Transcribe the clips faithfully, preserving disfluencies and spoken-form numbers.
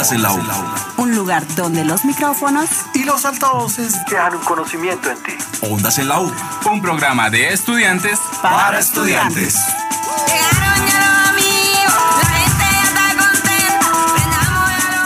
Ondas en la U. Un lugar donde los micrófonos y los altavoces dejan un conocimiento en ti. Ondas en la U. Un programa de estudiantes para, para estudiantes. Llegaron ya los amigos, la gente ya está contenta. Prendamos ya los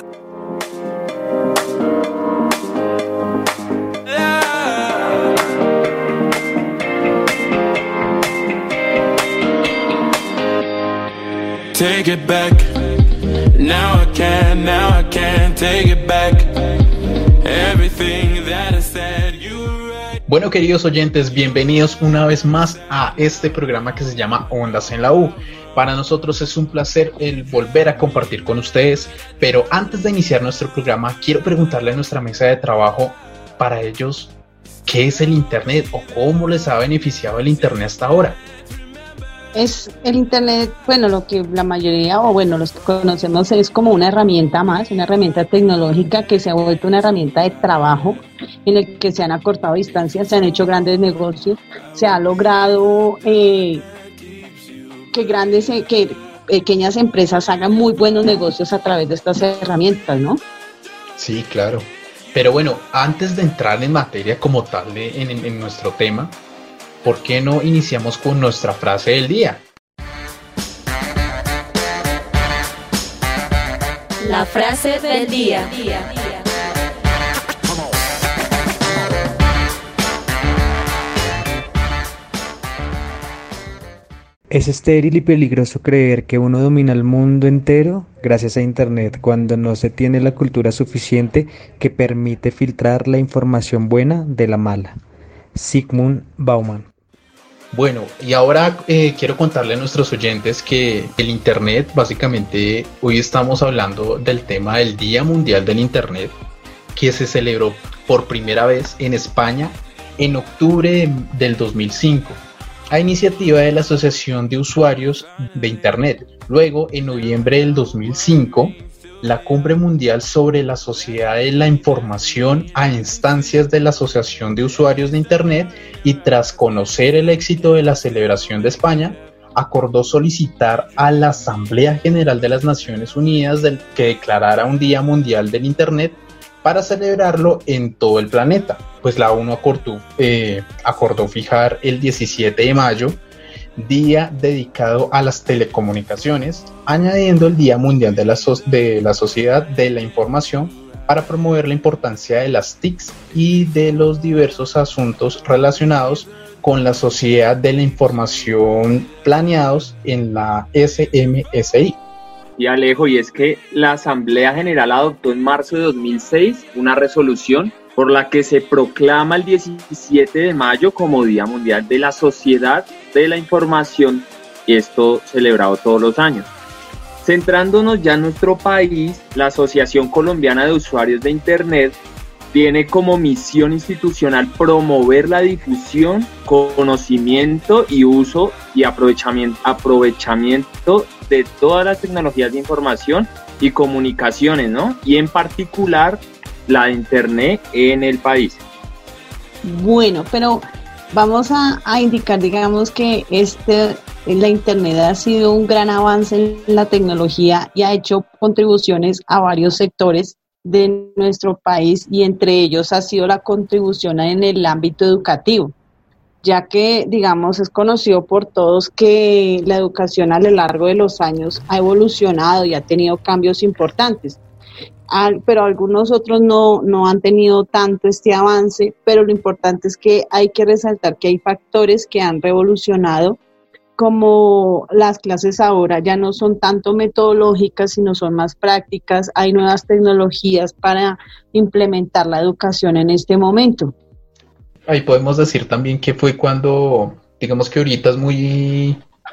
motores. Take it back. Now I can, now I can take it back. Everything that I said, you were right. Bueno, queridos oyentes, bienvenidos una vez más a este programa que se llama Ondas en la U. Para nosotros es un placer el volver a compartir con ustedes, pero antes de iniciar nuestro programa, quiero preguntarle a nuestra mesa de trabajo, para ellos, ¿qué es el Internet o cómo les ha beneficiado el Internet hasta ahora? Es el Internet, bueno, lo que la mayoría, o bueno, los que conocemos es como una herramienta más, una herramienta tecnológica que se ha vuelto una herramienta de trabajo en el que se han acortado distancias, se han hecho grandes negocios, se ha logrado eh, que grandes, que pequeñas empresas hagan muy buenos negocios a través de estas herramientas, ¿no? Sí, claro. Pero bueno, antes de entrar en materia como tal de, en, en nuestro tema, ¿por qué no iniciamos con nuestra frase del día? La frase del día. Es estéril y peligroso creer que uno domina el mundo entero gracias a Internet cuando no se tiene la cultura suficiente que permite filtrar la información buena de la mala. Zygmunt Bauman. Bueno, y ahora eh, quiero contarle a nuestros oyentes que el Internet, básicamente, hoy estamos hablando del tema del Día Mundial del Internet, que se celebró por primera vez en España en octubre de, del dos mil cinco, a iniciativa de la Asociación de Usuarios de Internet. Luego, en noviembre del dos mil cinco, la Cumbre Mundial sobre la Sociedad de la Información a instancias de la Asociación de Usuarios de Internet, y tras conocer el éxito de la celebración de España, acordó solicitar a la Asamblea General de las Naciones Unidas del, que declarara un Día Mundial del Internet para celebrarlo en todo el planeta. Pues la ONU acordó, eh, acordó fijar el diecisiete de mayo, día dedicado a las telecomunicaciones, añadiendo el Día Mundial de la, so- de la Sociedad de la Información para promover la importancia de las T I Cs y de los diversos asuntos relacionados con la sociedad de la información planeados en la S M S I. Y Alejo, y es que la Asamblea General adoptó en marzo de dos mil seis una resolución por la que se proclama el diecisiete de mayo como Día Mundial de la Sociedad de la Información, y esto celebrado todos los años. Centrándonos ya en nuestro país, la Asociación Colombiana de Usuarios de Internet tiene como misión institucional promover la difusión, conocimiento y uso y aprovechamiento, aprovechamiento de todas las tecnologías de información y comunicaciones, ¿no? Y en particular la de Internet en el país. Bueno, pero vamos a, a indicar, digamos, que este, la Internet ha sido un gran avance en la tecnología y ha hecho contribuciones a varios sectores de nuestro país, y entre ellos ha sido la contribución en el ámbito educativo, ya que, digamos, es conocido por todos que la educación a lo largo de los años ha evolucionado y ha tenido cambios importantes. Al, pero algunos otros no, no han tenido tanto este avance, pero lo importante es que hay que resaltar que hay factores que han revolucionado, como las clases ahora ya no son tanto metodológicas, sino son más prácticas, hay nuevas tecnologías para implementar la educación en este momento. Ahí podemos decir también que fue cuando, digamos que ahorita es muy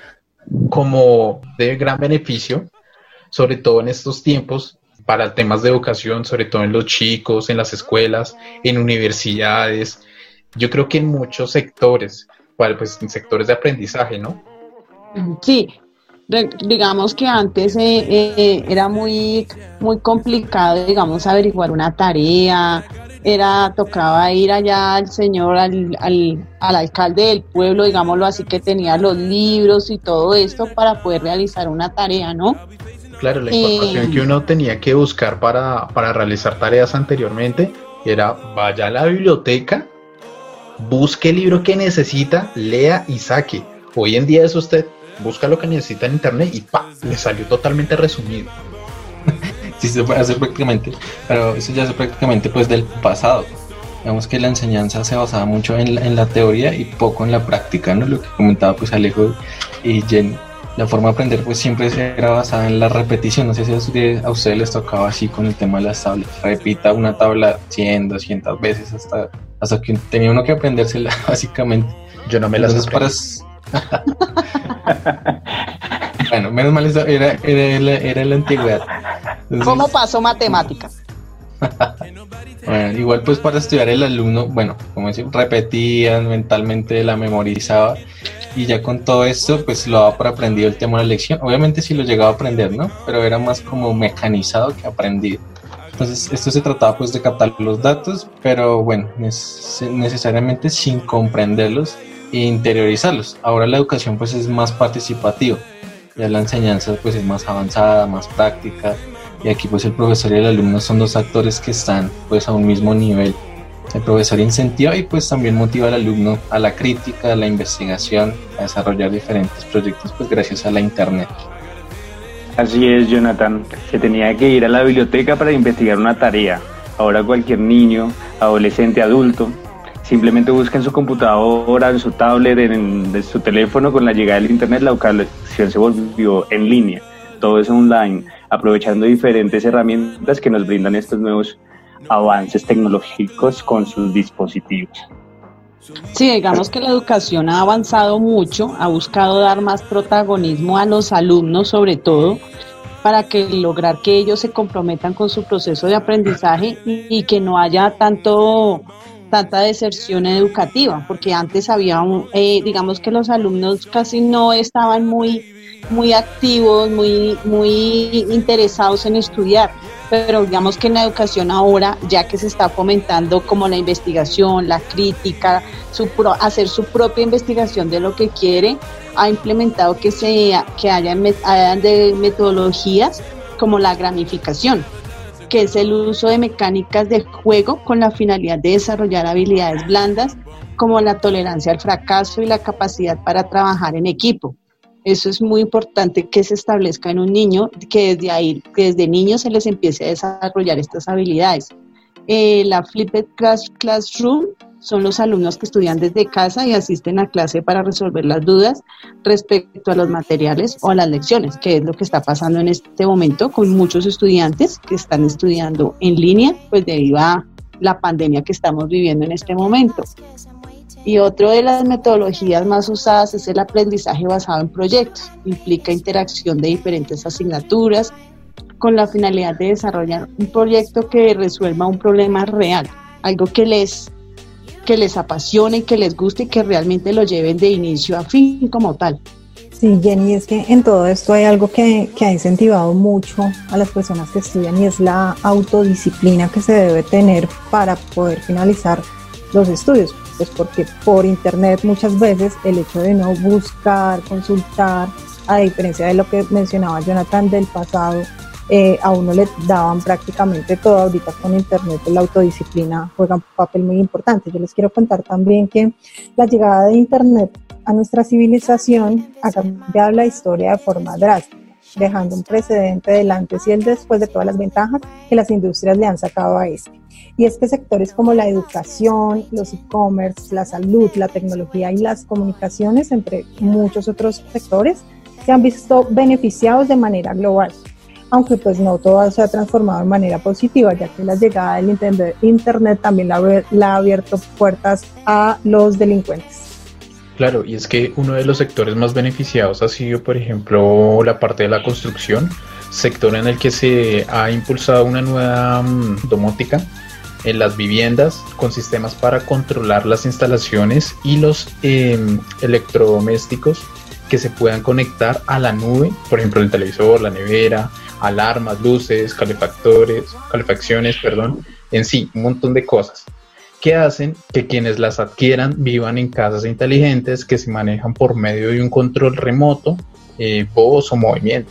como de gran beneficio, sobre todo en estos tiempos, para temas de educación, sobre todo en los chicos, en las escuelas, en universidades. Yo creo que en muchos sectores, pues en sectores de aprendizaje, ¿no? Sí, re- digamos que antes eh, eh, era muy, muy complicado, digamos, averiguar una tarea, era, tocaba ir allá al señor, al, al, al alcalde del pueblo, digámoslo así, que tenía los libros y todo esto para poder realizar una tarea, ¿no? Claro, la información Eh, que uno tenía que buscar para, para realizar tareas anteriormente era vaya a la biblioteca, busque el libro que necesita, lea y saque. Hoy en día es usted, busca lo que necesita en internet y ¡pa! Le salió totalmente resumido. Sí, se puede hacer prácticamente, pero eso ya es prácticamente pues del pasado. Digamos que la enseñanza se basaba mucho en la, en la teoría y poco en la práctica, ¿no? Lo que comentaba pues Alejo y Jenny. La forma de aprender pues siempre era basada en la repetición. No sé si a ustedes, a ustedes les tocaba así con el tema de las tablas. Repita una tabla cien, doscientas veces hasta, hasta que tenía uno que aprendérsela básicamente. Yo no me las Entonces, para... Bueno, menos mal eso era, era, era, era la antigüedad. Entonces, ¿Cómo pasó matemáticas? bueno, igual pues para estudiar el alumno, bueno, como decía, repetían mentalmente, la memorizaba y ya con todo esto pues lo daba por aprendido el tema de la lección. Obviamente sí lo llegaba a aprender, ¿no? Pero era más como mecanizado que aprendido. Entonces esto se trataba pues de captar los datos, pero bueno, neces- necesariamente sin comprenderlos e interiorizarlos. Ahora la educación pues es más participativa, ya la enseñanza pues es más avanzada, más práctica. Y aquí pues el profesor y el alumno son dos actores que están pues a un mismo nivel. El profesor incentiva y pues también motiva al alumno a la crítica, a la investigación, a desarrollar diferentes proyectos pues gracias a la internet. Así es, Jonathan. Se tenía que ir a la biblioteca para investigar una tarea. Ahora cualquier niño, adolescente, adulto, simplemente busca en su computadora, en su tablet, en, en su teléfono. Con la llegada del internet la educación se volvió en línea. Todo es online, aprovechando diferentes herramientas que nos brindan estos nuevos avances tecnológicos con sus dispositivos. Sí, digamos que la educación ha avanzado mucho, ha buscado dar más protagonismo a los alumnos, sobre todo, para que lograr que ellos se comprometan con su proceso de aprendizaje y, y que no haya tanto tanta deserción educativa, porque antes había, un, eh, digamos que los alumnos casi no estaban muy muy activos, muy, muy interesados en estudiar, pero digamos que en la educación ahora, ya que se está fomentando como la investigación, la crítica, su pro, hacer su propia investigación de lo que quiere, ha implementado que, se, que haya, haya de metodologías como la gamificación, que es el uso de mecánicas de juego con la finalidad de desarrollar habilidades blandas como la tolerancia al fracaso y la capacidad para trabajar en equipo. Eso es muy importante que se establezca en un niño, que desde ahí, que desde niños se les empiece a desarrollar estas habilidades. Eh, la Flipped Class, Classroom son los alumnos que estudian desde casa y asisten a clase para resolver las dudas respecto a los materiales o a las lecciones, que es lo que está pasando en este momento con muchos estudiantes que están estudiando en línea, pues debido a la pandemia que estamos viviendo en este momento. Y otra de las metodologías más usadas es el aprendizaje basado en proyectos. Implica interacción de diferentes asignaturas con la finalidad de desarrollar un proyecto que resuelva un problema real, algo que les, que les apasione, que les guste y que realmente lo lleven de inicio a fin como tal. Sí, Jenny, es que en todo esto hay algo que, que ha incentivado mucho a las personas que estudian y es la autodisciplina que se debe tener para poder finalizar los estudios. Pues porque por internet muchas veces el hecho de no buscar, consultar, a diferencia de lo que mencionaba Jonathan del pasado, eh, a uno le daban prácticamente todo. Ahorita con internet la autodisciplina juega un papel muy importante. Yo les quiero contar también que la llegada de internet a nuestra civilización ha cambiado la historia de forma drástica, dejando un precedente del antes y el después de todas las ventajas que las industrias le han sacado a este. Y es que sectores como la educación, los e-commerce, la salud, la tecnología y las comunicaciones, entre muchos otros sectores, se han visto beneficiados de manera global, aunque pues no todo se ha transformado de manera positiva, ya que la llegada del internet, internet también la, la ha abierto puertas a los delincuentes. Claro, y es que uno de los sectores más beneficiados ha sido, por ejemplo, la parte de la construcción, sector en el que se ha impulsado una nueva um, domótica en las viviendas con sistemas para controlar las instalaciones y los eh, electrodomésticos que se puedan conectar a la nube, por ejemplo el televisor, la nevera, alarmas, luces, calefactores, calefacciones, perdón, en sí, un montón de cosas que hacen que quienes las adquieran vivan en casas inteligentes que se manejan por medio de un control remoto, eh, voz o movimiento.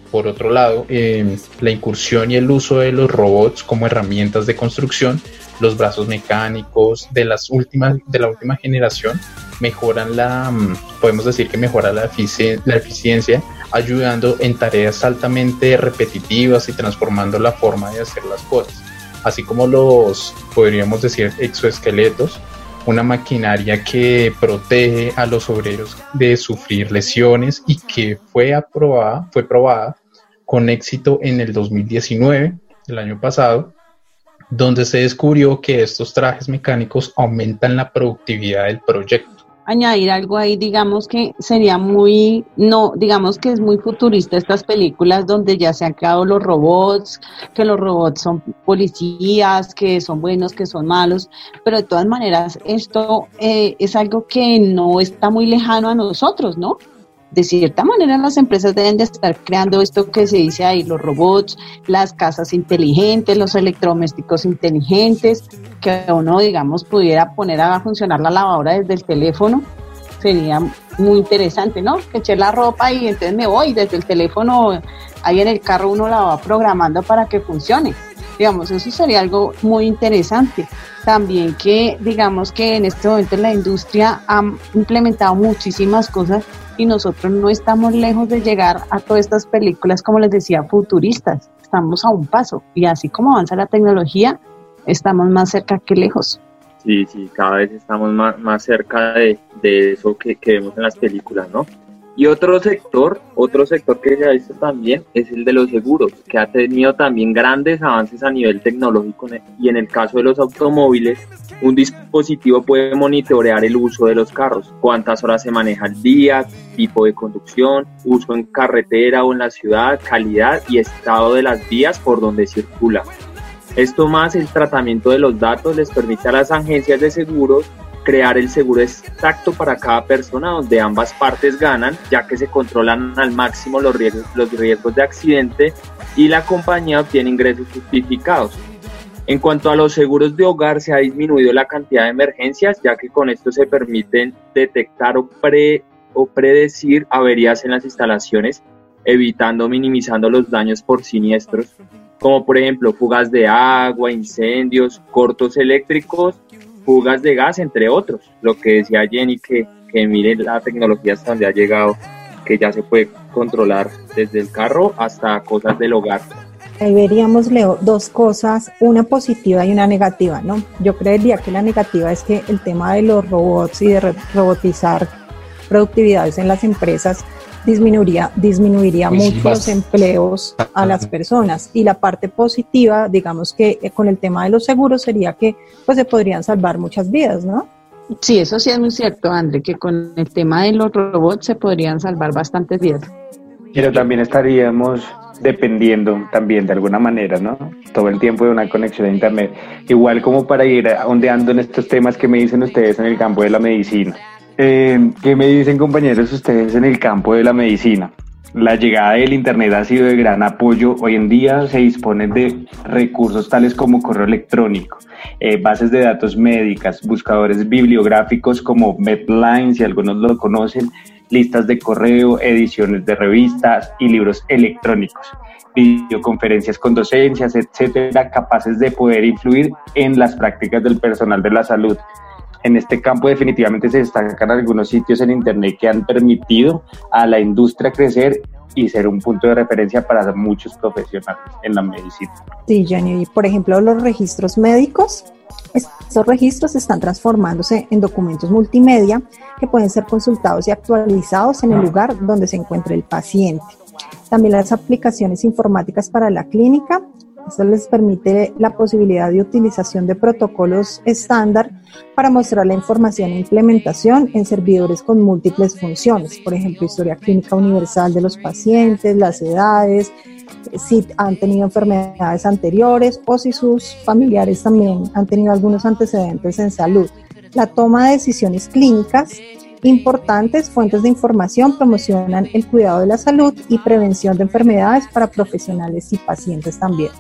por otro lado, eh, la incursión y el uso de los robots como herramientas de construcción, los brazos mecánicos de las últimas, de la última generación, mejoran la, podemos decir que mejora la, efici- la eficiencia, ayudando en tareas altamente repetitivas y transformando la forma de hacer las cosas, así como los, podríamos decir, exoesqueletos, una maquinaria que protege a los obreros de sufrir lesiones y que fue aprobada, fue probada con éxito en el dos mil diecinueve, el año pasado, donde se descubrió que estos trajes mecánicos aumentan la productividad del proyecto. Añadir algo ahí, digamos que sería muy, no, digamos que es muy futurista estas películas donde ya se han creado los robots, que los robots son policías, que son buenos, que son malos, pero de todas maneras esto eh, es algo que no está muy lejano a nosotros, ¿no? De cierta manera las empresas deben de estar creando esto que se dice ahí, los robots, las casas inteligentes, los electrodomésticos inteligentes, que uno, digamos, pudiera poner a funcionar la lavadora desde el teléfono. Sería muy interesante, ¿no? Que eché la ropa y entonces me voy desde el teléfono, ahí en el carro uno la va programando para que funcione. Digamos, eso sería algo muy interesante. También que, digamos que en este momento la industria ha implementado muchísimas cosas y nosotros no estamos lejos de llegar a todas estas películas, como les decía, futuristas. Estamos a un paso y así como avanza la tecnología, estamos más cerca que lejos. Sí, sí, cada vez estamos más, más cerca de, de eso que, que vemos en las películas, ¿no? Y otro sector, otro sector que se ha visto también es el de los seguros, que ha tenido también grandes avances a nivel tecnológico, y en el caso de los automóviles, un dispositivo puede monitorear el uso de los carros, cuántas horas se maneja al día, tipo de conducción, uso en carretera o en la ciudad, calidad y estado de las vías por donde circula. Esto más el tratamiento de los datos les permite a las agencias de seguros crear el seguro exacto para cada persona, donde ambas partes ganan, ya que se controlan al máximo los riesgos, los riesgos de accidente y la compañía obtiene ingresos justificados. En cuanto a los seguros de hogar, se ha disminuido la cantidad de emergencias, ya que con esto se permiten detectar o, pre, o predecir averías en las instalaciones, evitando o minimizando los daños por siniestros, como por ejemplo fugas de agua, incendios, cortos eléctricos, fugas de gas, entre otros. Lo que decía Jenny, que, que miren la tecnología hasta donde ha llegado, que ya se puede controlar desde el carro hasta cosas del hogar. Ahí veríamos, Leo, dos cosas, una positiva y una negativa, ¿no? Yo creería que la negativa es que el tema de los robots y de re- robotizar productividades en las empresas disminuiría, disminuiría Pues sí, mucho los empleos a las personas, y la parte positiva, digamos que eh, con el tema de los seguros sería que pues se podrían salvar muchas vidas, ¿no? Sí, eso sí es muy cierto, André, que con el tema de los robots se podrían salvar bastantes vidas. Pero también estaríamos dependiendo también de alguna manera, ¿no? Todo el tiempo de una conexión a internet. Igual como para ir ondeando en estos temas que me dicen ustedes en el campo de la medicina. Eh, ¿Qué me dicen, compañeros, ustedes en el campo de la medicina? La llegada del internet ha sido de gran apoyo. Hoy en día se disponen de recursos tales como correo electrónico, eh, bases de datos médicas, buscadores bibliográficos como Medline, si algunos lo conocen, listas de correo, ediciones de revistas y libros electrónicos, videoconferencias con docencias, etcétera, capaces de poder influir en las prácticas del personal de la salud. En este campo definitivamente se destacan algunos sitios en internet que han permitido a la industria crecer y ser un punto de referencia para muchos profesionales en la medicina. Sí, Jenny, por ejemplo, los registros médicos, estos registros están transformándose en documentos multimedia que pueden ser consultados y actualizados en el lugar donde se encuentre el paciente. También las aplicaciones informáticas para la clínica. Esto les permite la posibilidad de utilización de protocolos estándar para mostrar la información e implementación en servidores con múltiples funciones, por ejemplo, historia clínica universal de los pacientes, las edades, si han tenido enfermedades anteriores o si sus familiares también han tenido algunos antecedentes en salud. La toma de decisiones clínicas. Importantes fuentes de información promocionan el cuidado de la salud y prevención de enfermedades para profesionales y pacientes también.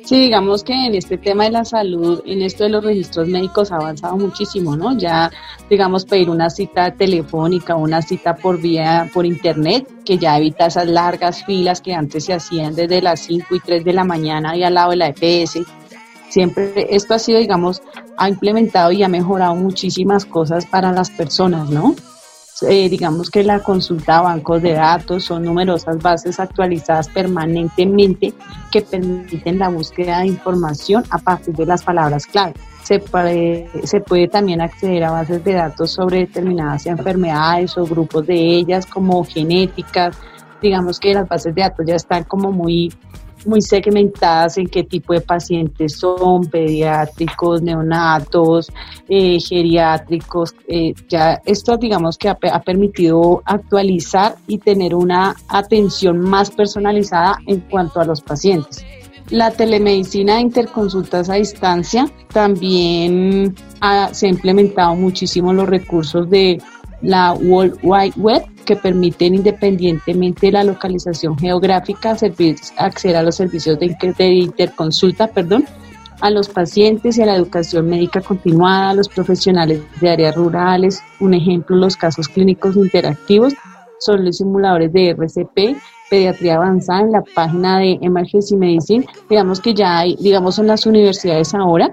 Sí, digamos que en este tema de la salud, en esto de los registros médicos ha avanzado muchísimo, ¿no? Ya, digamos, pedir una cita telefónica, una cita por vía, por internet, que ya evita esas largas filas que antes se hacían desde las cinco y tres de la mañana y al lado de la E P S. Siempre esto ha sido, digamos, ha implementado y ha mejorado muchísimas cosas para las personas, ¿no? Eh, digamos que la consulta a bancos de datos son numerosas bases actualizadas permanentemente que permiten la búsqueda de información a partir de las palabras clave. Se puede, se puede también acceder a bases de datos sobre determinadas enfermedades o grupos de ellas como genéticas. Digamos que las bases de datos ya están como muy muy segmentadas en qué tipo de pacientes son, pediátricos, neonatos, eh, geriátricos. Eh, ya esto digamos que ha, ha permitido actualizar y tener una atención más personalizada en cuanto a los pacientes. La telemedicina e interconsultas a distancia también ha, se ha implementado muchísimo los recursos de la World Wide Web, que permiten, independientemente de la localización geográfica, servir, acceder a los servicios de, de interconsulta, perdón, a los pacientes y a la educación médica continuada, a los profesionales de áreas rurales. Un ejemplo, los casos clínicos interactivos son los simuladores de R C P, pediatría avanzada. En la página de Emergency Medicine, digamos que ya hay, digamos en las universidades ahora,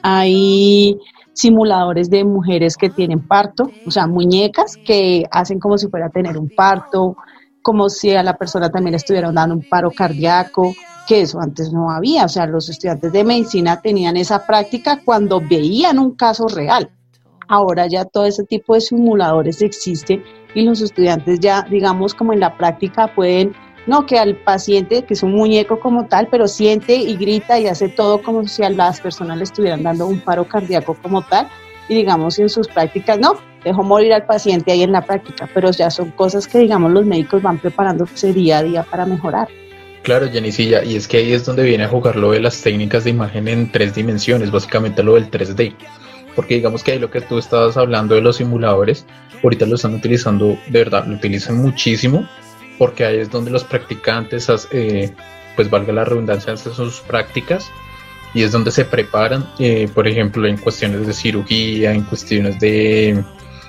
hay simuladores de mujeres que tienen parto, o sea, muñecas que hacen como si fuera a tener un parto, como si a la persona también le estuvieran dando un paro cardíaco, que eso antes no había. O sea, los estudiantes de medicina tenían esa práctica cuando veían un caso real. Ahora ya todo ese tipo de simuladores existen y los estudiantes ya, digamos, como en la práctica pueden, no que al paciente, que es un muñeco como tal, pero siente y grita y hace todo como si a las personas le estuvieran dando un paro cardíaco como tal, y digamos en sus prácticas, no, dejó morir al paciente ahí en la práctica, pero ya son cosas que digamos los médicos van preparándose día a día para mejorar. Claro, Jenicilla, y es que ahí es donde viene a jugar lo de las técnicas de imagen en tres dimensiones, básicamente lo del tres D, porque digamos que ahí lo que tú estabas hablando de los simuladores, ahorita lo están utilizando, de verdad, lo utilizan muchísimo, porque ahí es donde los practicantes, eh, pues valga la redundancia, hacen sus prácticas y es donde se preparan, eh, por ejemplo, en cuestiones de cirugía, en cuestiones de,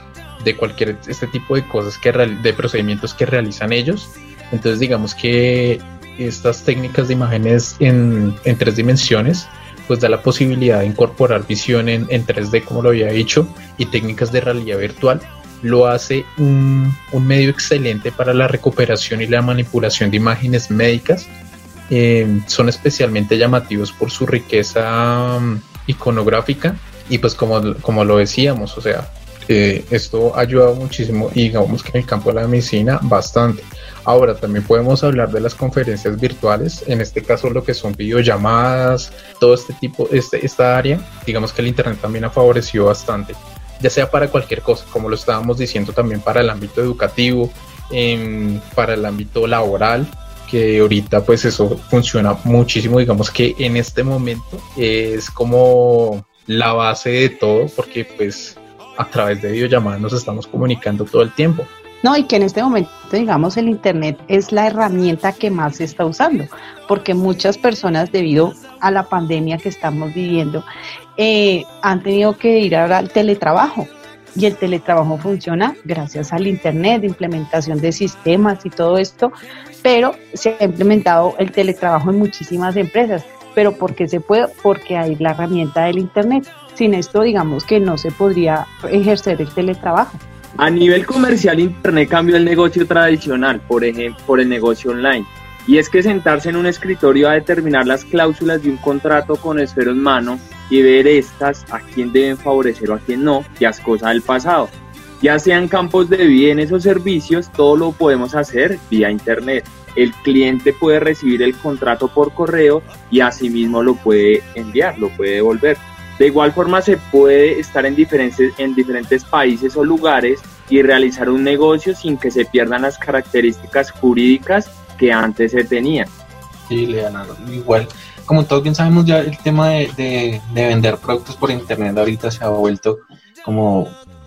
de cualquier este tipo de cosas, que de procedimientos que realizan ellos. Entonces digamos que estas técnicas de imágenes en, en tres dimensiones pues da la posibilidad de incorporar visión en, en tres D, como lo había dicho, y técnicas de realidad virtual. Lo hace un, un medio excelente para la recuperación y la manipulación de imágenes médicas. Eh, son especialmente llamativos por su riqueza um, iconográfica y pues como, como lo decíamos, o sea, eh, esto ha ayudado muchísimo y digamos que en el campo de la medicina bastante. Ahora también podemos hablar de las conferencias virtuales, en este caso lo que son videollamadas, todo este tipo, este, esta área, digamos que el internet también ha favorecido bastante, ya sea para cualquier cosa, como lo estábamos diciendo también para el ámbito educativo, eh, para el ámbito laboral, que ahorita pues eso funciona muchísimo, digamos que en este momento es como la base de todo, porque pues a través de videollamadas nos estamos comunicando todo el tiempo. No, y que en este momento, digamos, el internet es la herramienta que más se está usando, porque muchas personas, debido a la pandemia que estamos viviendo, eh, han tenido que ir al teletrabajo, y el teletrabajo funciona gracias al internet, implementación de sistemas y todo esto, pero se ha implementado el teletrabajo en muchísimas empresas. ¿Pero por qué se puede? Porque hay la herramienta del internet. Sin esto, digamos que no se podría ejercer el teletrabajo. A nivel comercial, Internet cambió el negocio tradicional, por ejemplo, por el negocio online. Y es que sentarse en un escritorio a determinar las cláusulas de un contrato con esfero en mano y ver estas, a quién deben favorecer o a quién no, ya es cosa del pasado. Ya sean campos de bienes o servicios, todo lo podemos hacer vía Internet. El cliente puede recibir el contrato por correo y asimismo lo puede enviar, lo puede devolver. De igual forma se puede estar en diferentes, en diferentes países o lugares y realizar un negocio sin que se pierdan las características jurídicas que antes se tenían. Sí, Leonardo, igual, como todos bien sabemos, ya el tema de, de, de vender productos por internet ahorita se ha vuelto como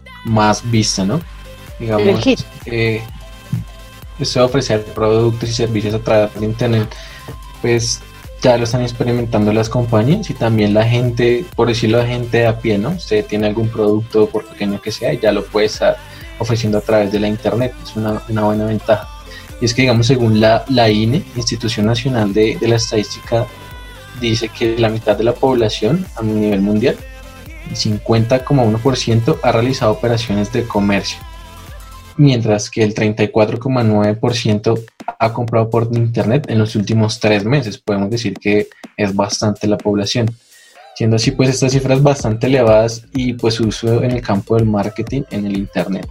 más visto, ¿no? Digamos, eh, eso de ofrecer productos y servicios a través de internet, pues ya lo están experimentando las compañías y también la gente, por decirlo, la gente de a pie, ¿no? Usted tiene algún producto, por pequeño que sea, y ya lo puede estar ofreciendo a través de la internet. Es una, una buena ventaja. Y es que, digamos, según la, la I N E, Institución Nacional de, de la Estadística, dice que la mitad de la población a nivel mundial, cincuenta coma uno por ciento, ha realizado operaciones de comercio, mientras que el treinta y cuatro coma nueve por ciento ha comprado por internet en los últimos tres meses. Podemos decir que es bastante la población. Siendo así, pues estas cifras bastante elevadas y pues su uso en el campo del marketing en el internet.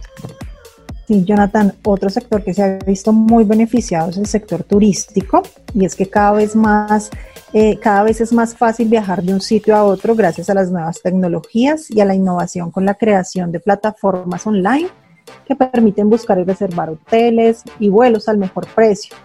Sí, Jonathan, otro sector que se ha visto muy beneficiado es el sector turístico, y es que cada vez más, eh, cada vez es más fácil viajar de un sitio a otro gracias a las nuevas tecnologías y a la innovación con la creación de plataformas online que permiten buscar y reservar hoteles y vuelos al mejor precio.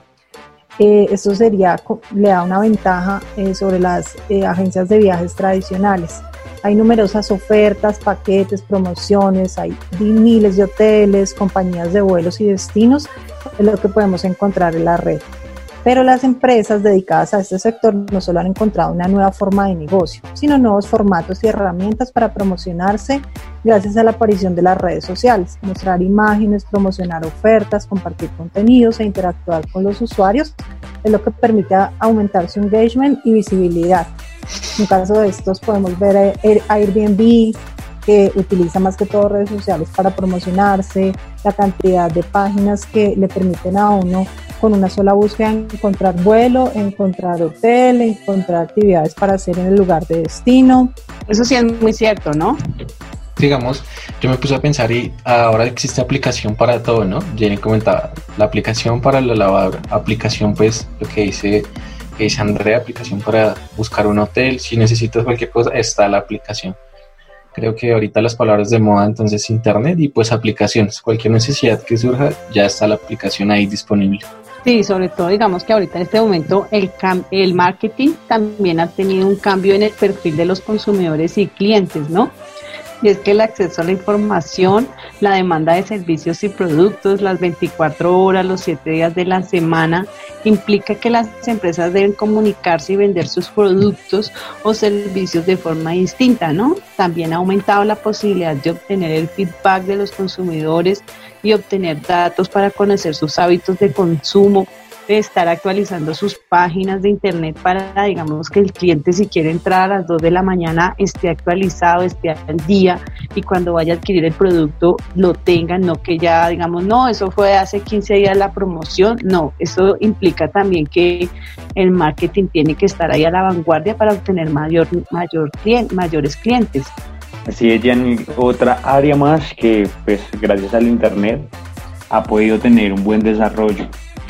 Eh, esto sería, le da una ventaja eh, sobre las eh, agencias de viajes tradicionales. Hay numerosas ofertas, paquetes, promociones, hay miles de hoteles, compañías de vuelos y destinos, es lo que podemos encontrar en la red. Pero las empresas dedicadas a este sector no solo han encontrado una nueva forma de negocio, sino nuevos formatos y herramientas para promocionarse gracias a la aparición de las redes sociales, mostrar imágenes, promocionar ofertas, compartir contenidos e interactuar con los usuarios, es lo que permite aumentar su engagement y visibilidad. En caso de estos podemos ver a Airbnb, que utiliza más que todo redes sociales para promocionarse, la cantidad de páginas que le permiten a uno con una sola búsqueda encontrar vuelo, encontrar hotel, encontrar actividades para hacer en el lugar de destino. Eso sí es muy cierto, ¿no? Digamos, yo me puse a pensar y ahora existe aplicación para todo, ¿no? Jenny comentaba, la aplicación para la lavadora, aplicación pues lo que dice, que dice Andrea, aplicación para buscar un hotel, si necesitas cualquier cosa está la aplicación. Creo que ahorita las palabras de moda, entonces internet y pues aplicaciones, cualquier necesidad que surja ya está la aplicación ahí disponible. Sí, sobre todo digamos que ahorita en este momento el, cam- el marketing también ha tenido un cambio en el perfil de los consumidores y clientes, ¿no? Y es que el acceso a la información, la demanda de servicios y productos, las veinticuatro horas, los siete días de la semana, implica que las empresas deben comunicarse y vender sus productos o servicios de forma distinta, ¿no? También ha aumentado la posibilidad de obtener el feedback de los consumidores y obtener datos para conocer sus hábitos de consumo, de estar actualizando sus páginas de internet para, digamos, que el cliente si quiere entrar a las dos de la mañana esté actualizado, esté al día y cuando vaya a adquirir el producto lo tenga, no que ya digamos, no, eso fue hace quince días la promoción, no, eso implica también que el marketing tiene que estar ahí a la vanguardia para obtener mayor, mayor cliente, mayores clientes. Así es, Jan, otra área más que pues gracias al internet ha podido tener un buen desarrollo.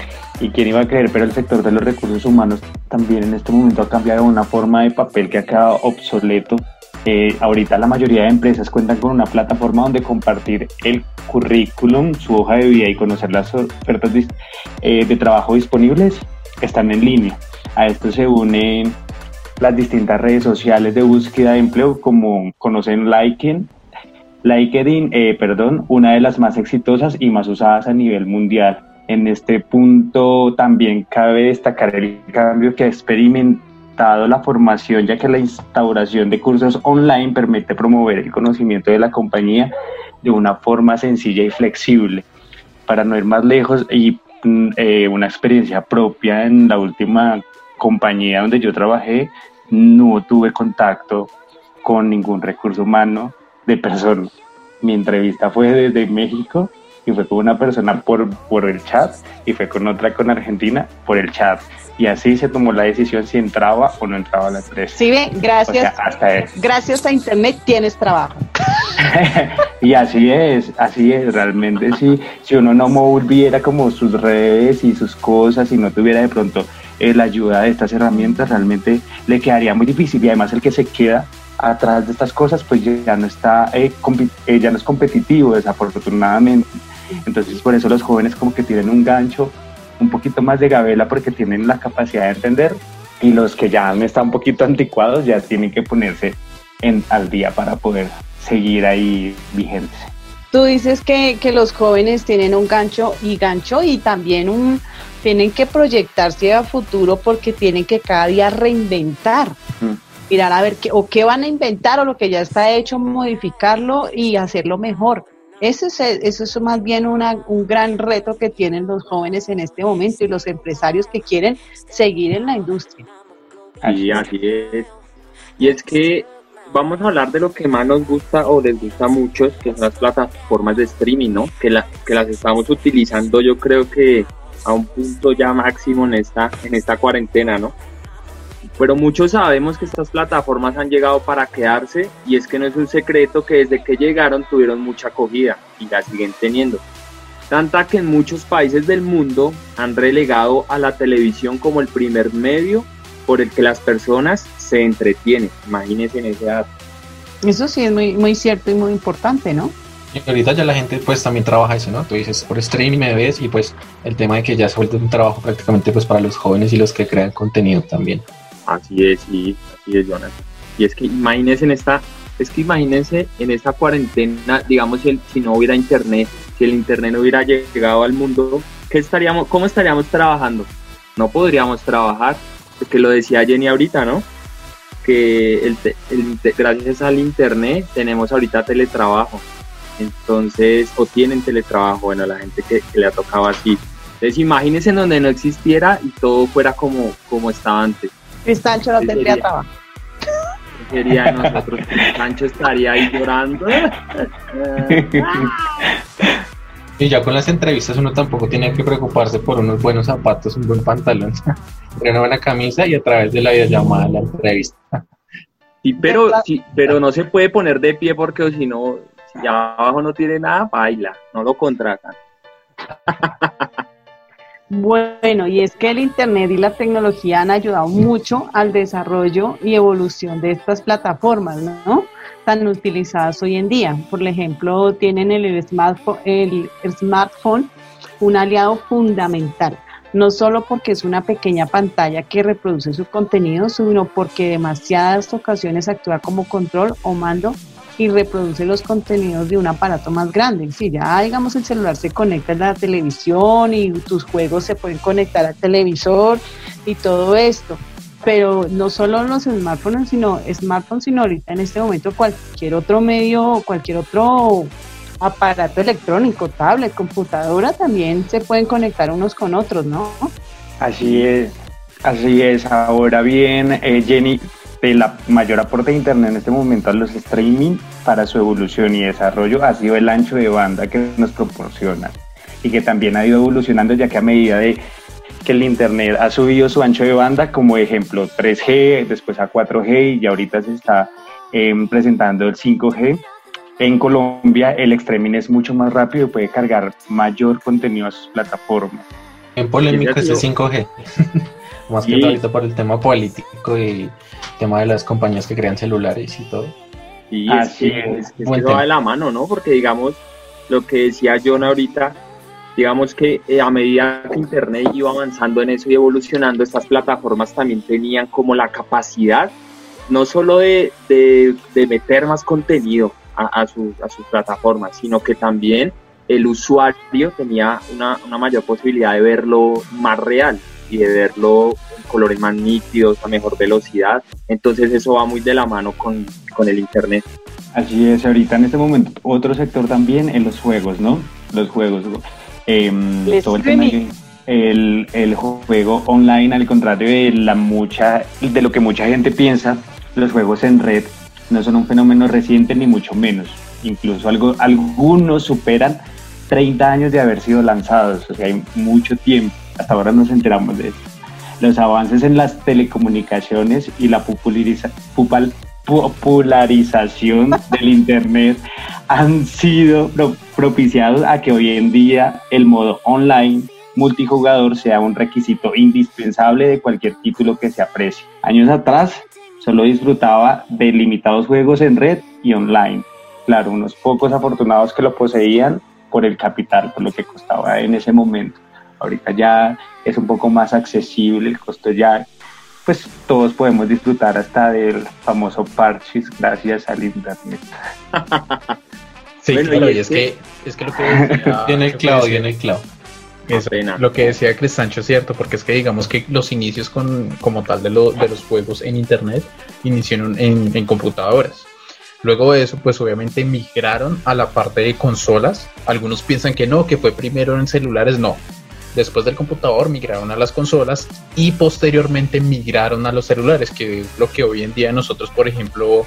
Y quién iba a creer, pero el sector de los recursos humanos también en este momento ha cambiado de una forma de papel que ha quedado obsoleto. Eh, ahorita la mayoría de empresas cuentan con una plataforma donde compartir el currículum, su hoja de vida y conocer las ofertas de, eh, de trabajo disponibles están en línea. A esto se unen las distintas redes sociales de búsqueda de empleo como conocen LinkedIn, LinkedIn, eh, perdón, una de las más exitosas y más usadas a nivel mundial. En este punto también cabe destacar el cambio que ha experimentado la formación, ya que la instauración de cursos online permite promover el conocimiento de la compañía de una forma sencilla y flexible. Para no ir más lejos, y eh, una experiencia propia en la última compañía donde yo trabajé, no tuve contacto con ningún recurso humano de persona. Mi entrevista fue desde México y fue con una persona por, por el chat y fue con otra con Argentina por el chat. Y así se tomó la decisión si entraba o no entraba a la empresa. Sí, ve, gracias, o sea, hasta eso. Gracias a internet tienes trabajo. Y así es, así es, realmente sí, si uno no moviera como sus redes y sus cosas y no tuviera de pronto eh, la ayuda de estas herramientas, realmente le quedaría muy difícil. Y además el que se queda atrás de estas cosas pues ya no está, eh, compi- eh, ya no es competitivo, desafortunadamente. Entonces por eso los jóvenes como que tienen un gancho un poquito más de gabela porque tienen la capacidad de entender, y los que ya están un poquito anticuados ya tienen que ponerse en, al día para poder seguir ahí vigentes. Tú dices que, que los jóvenes tienen un gancho y gancho y también un, tienen que proyectarse a futuro porque tienen que cada día reinventar. Mm. Mirar a ver qué, o qué van a inventar o lo que ya está hecho, modificarlo y hacerlo mejor. Ese es, eso es más bien una, un gran reto que tienen los jóvenes en este momento y los empresarios que quieren seguir en la industria. Así, así es. Y es que vamos a hablar de lo que más nos gusta o les gusta a muchos, que son las plataformas de streaming, ¿no? Que, la, que las estamos utilizando, yo creo que a un punto ya máximo en esta, en esta cuarentena, ¿no? Pero muchos sabemos que estas plataformas han llegado para quedarse y es que no es un secreto que desde que llegaron tuvieron mucha acogida y la siguen teniendo. Tanta que en muchos países del mundo han relegado a la televisión como el primer medio por el que las personas se entretienen. Imagínense en ese dato. Eso sí es muy, muy cierto y muy importante, ¿no? Y ahorita ya la gente pues también trabaja eso, ¿no? Tú dices, por streaming me ves y pues el tema de que ya se ha vuelto un trabajo prácticamente pues para los jóvenes y los que crean contenido también. Así es, sí, así es, Jonathan. Y es que imagínense en esta, es que imagínense en esta cuarentena, digamos, si, el, si no hubiera internet, si el internet no hubiera llegado al mundo, ¿qué estaríamos, cómo estaríamos trabajando? No podríamos trabajar, porque lo decía Jenny ahorita, ¿no? Que el, el, gracias al internet tenemos ahorita teletrabajo. Entonces, o tienen teletrabajo, bueno, la gente que, que le ha tocado así. Entonces, imagínense en donde no existiera y todo fuera como, como estaba antes. Cristancho no tendría trabajo. Sería nosotros, Cristancho estaría ahí llorando. Y ya con las entrevistas uno tampoco tiene que preocuparse por unos buenos zapatos, un buen pantalón, una buena camisa y a través de la videollamada la entrevista. Sí, pero, sí, pero no se puede poner de pie porque si no, si ya abajo no tiene nada, baila, no lo contratan. Bueno, y es que el internet y la tecnología han ayudado mucho al desarrollo y evolución de estas plataformas, ¿no? Tan utilizadas hoy en día. Por ejemplo, tienen el smartphone, el smartphone un aliado fundamental, no solo porque es una pequeña pantalla que reproduce su contenido, sino porque en demasiadas ocasiones actúa como control o mando y reproduce los contenidos de un aparato más grande. Si ya, digamos, el celular se conecta a la televisión y tus juegos se pueden conectar al televisor y todo esto, pero no solo los smartphones, sino smartphones, sino ahorita en este momento cualquier otro medio, cualquier otro aparato electrónico, tablet, computadora, también se pueden conectar unos con otros, ¿no? Así es, así es. Ahora bien, eh, Jenny, el mayor aporte de internet en este momento a los streaming para su evolución y desarrollo ha sido el ancho de banda que nos proporciona y que también ha ido evolucionando, ya que a medida de que el internet ha subido su ancho de banda, como ejemplo tres G, después a cuatro G y ahorita se está eh, presentando el cinco G. En Colombia el streaming es mucho más rápido y puede cargar mayor contenido a sus plataformas. En polémico ese cinco G. Más sí. Que todo ahorita por el tema político y el tema de las compañías que crean celulares y todo. Sí, es Así que, es, es que va de la mano, ¿no? Porque digamos, lo que decía John ahorita, digamos que eh, a medida que internet iba avanzando en eso y evolucionando, estas plataformas también tenían como la capacidad, no solo de, de, de meter más contenido a, a, su, a sus plataformas, sino que también el usuario tenía una, una mayor posibilidad de verlo más real y de verlo en colores más nítidos, a mejor velocidad. Entonces eso va muy de la mano con, con el internet. Así es, ahorita en este momento otro sector también en los juegos, ¿no? Los juegos, eh, todo el tema de, el, el juego online, al contrario de la mucha, de lo que mucha gente piensa, los juegos en red no son un fenómeno reciente ni mucho menos. Incluso algo, algunos superan treinta años de haber sido lanzados, o sea, hay mucho tiempo. Hasta ahora nos enteramos de eso. Los avances en las telecomunicaciones y la populariza, pupal, popularización del internet han sido pro, propiciados a que hoy en día el modo online multijugador sea un requisito indispensable de cualquier título que se aprecie. Años atrás solo disfrutaba de limitados juegos en red y online. Claro, unos pocos afortunados que lo poseían por el capital, por lo que costaba en ese momento. Ahorita ya es un poco más accesible, el costo ya, pues todos podemos disfrutar hasta del famoso parches gracias al internet. Sí, bueno, claro, y es que, es que lo que decía, viene el clavo, viene el clavo. Eso, lo que decía Cristancho es cierto, porque es que digamos que los inicios con, como tal de, lo, de los juegos en internet iniciaron en, en computadoras. Luego de eso, pues obviamente migraron a la parte de consolas. Algunos piensan que no, que fue primero en celulares, no. Después del computador migraron a las consolas y posteriormente migraron a los celulares, que es lo que hoy en día nosotros, por ejemplo,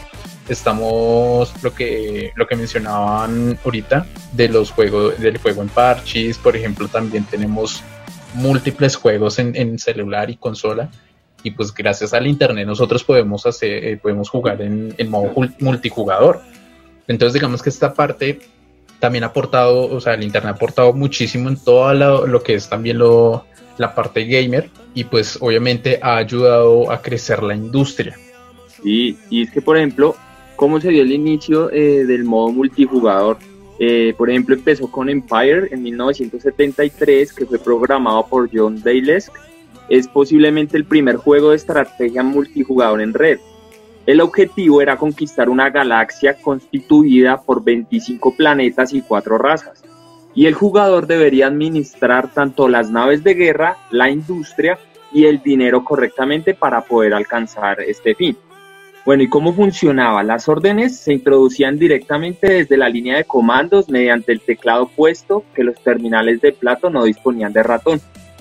estamos, lo que lo que mencionaban ahorita de los juegos, del juego en parches, por ejemplo, también tenemos múltiples juegos en, en celular y consola, y pues gracias al internet nosotros podemos hacer, eh, podemos jugar en, en modo multijugador. Entonces digamos que esta parte también ha aportado, o sea, el internet ha aportado muchísimo en todo lo, lo que es también lo, la parte gamer, y pues obviamente ha ayudado a crecer la industria. Sí, y es que por ejemplo, ¿cómo se dio el inicio eh, del modo multijugador? Eh, por ejemplo, empezó con Empire en mil novecientos setenta y tres, que fue programado por John Dalesk. Es posiblemente el primer juego de estrategia multijugador en red. El objetivo era conquistar una galaxia constituida por veinticinco planetas y cuatro razas. Y el jugador debería administrar tanto las naves de guerra, la industria y el dinero correctamente para poder alcanzar este fin. Bueno, ¿y cómo funcionaba? Las órdenes se introducían directamente desde la línea de comandos mediante el teclado puesto, que los terminales de plato no disponían de ratón.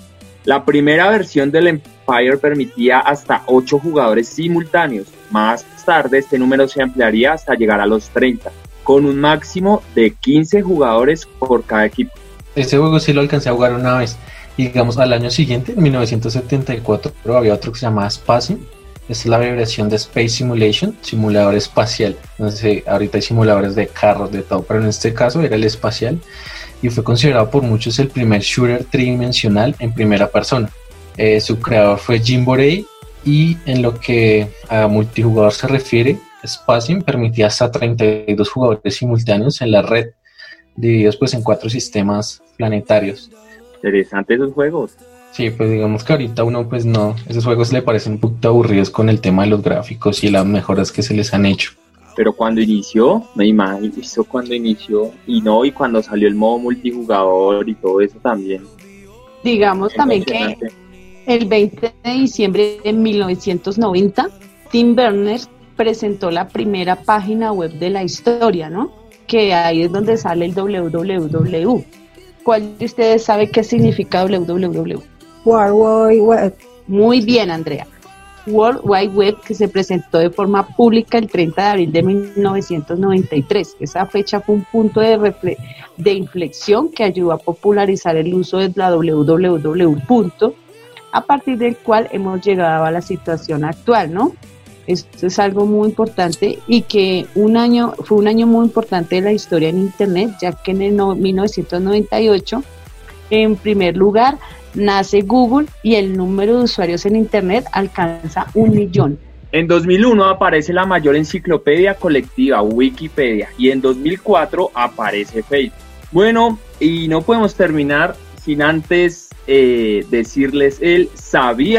La primera versión del Empire permitía hasta ocho jugadores simultáneos. Más tarde este número se ampliaría hasta llegar a los treinta, con un máximo de quince jugadores por cada equipo. Ese juego sí lo alcancé a jugar una vez. Y digamos, al año siguiente, en mil novecientos setenta y cuatro, pero había otro que se llamaba Spacing. Esta es la versión de Space Simulation, simulador espacial. Entonces, ahorita hay simuladores de carros, de todo, pero en este caso era el espacial, y fue considerado por muchos el primer shooter tridimensional en primera persona. Eh, su creador fue Jim Borey, y en lo que a multijugador se refiere, Spacing permitía hasta treinta y dos jugadores simultáneos en la red, divididos pues en cuatro sistemas planetarios. Interesante esos juegos. Sí, pues digamos que ahorita uno pues no, esos juegos le parecen un poquito aburridos con el tema de los gráficos y las mejoras que se les han hecho. Pero cuando inició, me imagino, hizo cuando inició, y no, y cuando salió el modo multijugador y todo eso también. Digamos también que el veinte de diciembre de mil novecientos noventa, Tim Berners presentó la primera página web de la historia, ¿no? Que ahí es donde sale el doble u doble u doble u. ¿Cuál de ustedes sabe qué significa doble u doble u doble u? World Wide Web. Muy bien, Andrea. World Wide Web, que se presentó de forma pública el treinta de abril de mil novecientos noventa y tres. Esa fecha fue un punto de, refle- de inflexión que ayudó a popularizar el uso de la doble u doble u doble u, punto, a partir del cual hemos llegado a la situación actual, ¿no? Esto es algo muy importante, y que un año fue un año muy importante de la historia en Internet, ya que en el no, mil novecientos noventa y ocho, en primer lugar, nace Google y el número de usuarios en Internet alcanza un millón. En dos mil uno aparece la mayor enciclopedia colectiva, Wikipedia, y en dos mil cuatro aparece Facebook. Bueno, y no podemos terminar sin antes eh, decirles el sabía.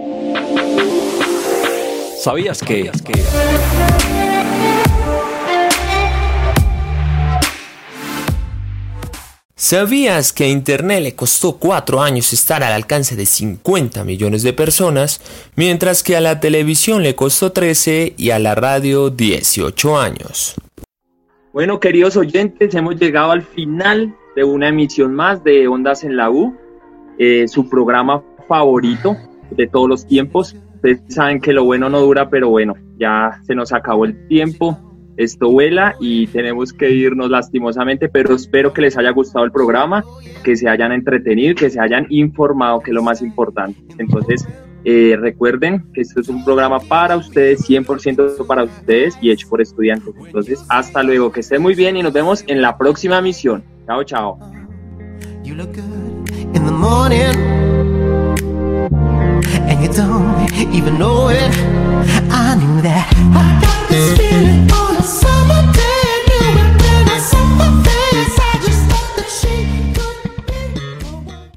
¿Sabías que? ¿Sabías que a Internet le costó cuatro años estar al alcance de cincuenta millones de personas, mientras que a la televisión le costó trece y a la radio dieciocho años? Bueno, queridos oyentes, hemos llegado al final de una emisión más de Ondas en la U, eh, su programa favorito de todos los tiempos. Ustedes saben que lo bueno no dura, pero bueno, ya se nos acabó el tiempo. Esto vuela y tenemos que irnos lastimosamente, pero espero que les haya gustado el programa, que se hayan entretenido, que se hayan informado, que es lo más importante. Entonces, eh, recuerden que esto es un programa para ustedes, cien por ciento para ustedes y hecho por estudiantes. Entonces, hasta luego, que estén muy bien y nos vemos en la próxima emisión. Chao, chao. You look good in the morning, and you don't even know it. I knew that.